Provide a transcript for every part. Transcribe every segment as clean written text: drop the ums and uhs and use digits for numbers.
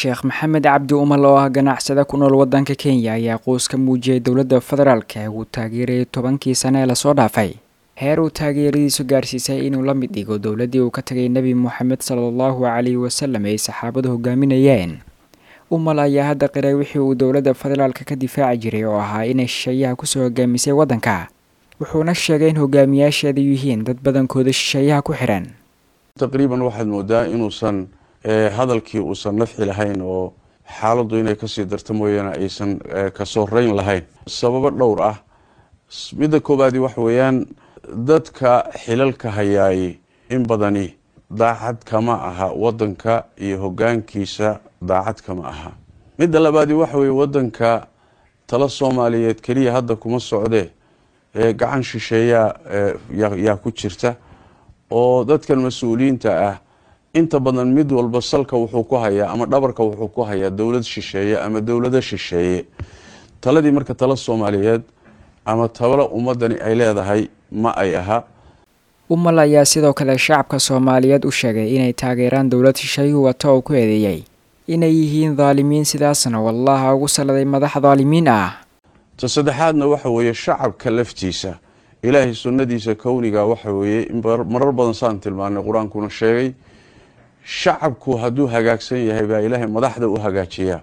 Sheekh Maxamed Cabdi Umal oo ah ganacsade ku nool wadanka Kenya ayaa qoys ka muujiyay dowladda federaalka ee uu taageeray 10 sano ee la soo dhaafay. heer uu taageeradiisu gaarsiisay inuu la mid dhigo dowladii uu ka tagay Nabi Muhammad sallallahu alayhi wasallam ee saxaabadu hogaaminayeen. Umal ayaa hadda qiray wixii uu dowladda federaalka ka difaaci jiray oo ahaa inay shisheeyaha ku soo hogaamisay wadanka. wuxuuna sheegay in hogaamiyaasheedu yihiin dad badankooda shisheeyaha ku xiran. taqriiban waxaad moodaa inuusan hadalkii uusan nafci lahayn oo xaaladdu inay kasii darto mooyaane aysan ka soo rayn lahayn sababo dhowr ah. midda koobaadi waxa weeyaan dadka xilalka hayaay in badani daacad kama aha wadanka iyo hogaankiisa daacad kama aha. midda labaadi waxa weeye wadanka tala Soomaaliyeed kaliya hadda kuma socdee gacan shisheeya yaa ku jirta oo dadkan mas'uuliyiinta ah inta badan mid walba salka wuxuu ku hayaa ama dhabarka wuxuu ku hayaa dawlad shisheeye ama dawlada shisheeye. taladii marka tala Soomaaliyeed ama tawala ummadani ay leedahay ma ay aha. Umal ayaa sidoo kale shacabka Soomaaliyeed u sheegay inay taageeraan dawlad shisheeye wata oo ku eedeeyay inay yihiin dhaalimiin sidaasna wallahi ugu saladay madax dhaalimiin ah. saddexaadna waxa weeye shacabka laftiisa ilaahay sunnadiisa kowniga waxa weeye marar badan saan tilmaanay quraankuna sheegay shacabku haduu hagaagsan yahay baa ilaahay madaxda u hagaajiya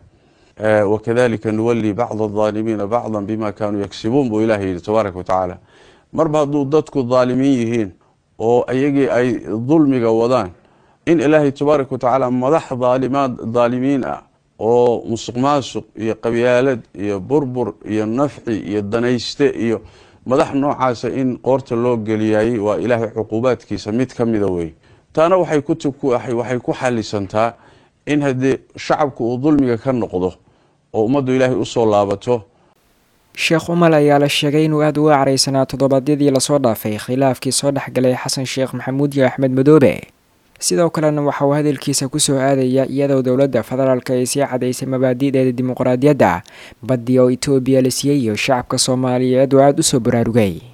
وكذلك نولي بعض الظالمين بعضا بما كانوا يكسبون بو إلهي تبارك وتعالى. مربع ضدك الظالمين يهين oo ayagii ay dulmiga wadaan in ilaahay tabaaraka taala madax dhaalimiin ah oo musuqmaasuq iyo qabyaalad iyo burbur iyo nafci iyo danayste iyo madax noocaas in qoorta loo galiyay waa ilaahay xuquuqaadkiisa mid kamida way. taana waxay ku xalisantaa in hadii shacabku uu dulmiga ka noqdo oo ummadu ilaahay u soo laabato. Sheekh Umal ayaa la sheegay inuu aad u careysanaa toddobaadyadii la soo dhaafay khilaafkii soo dhaxgalay Xasan Sheekh Maxamuud iyo Axmed Madoobe. sidoo kalena waxa uu hadalkiisa ku soo aadaya iyadoo dowladda federaalka ay sii cadeysay mabaadi'da dimuqraadiyadda badii oo Itoobiya la siiyay shacabka Soomaaliyeed oo aad u soo baraarugay.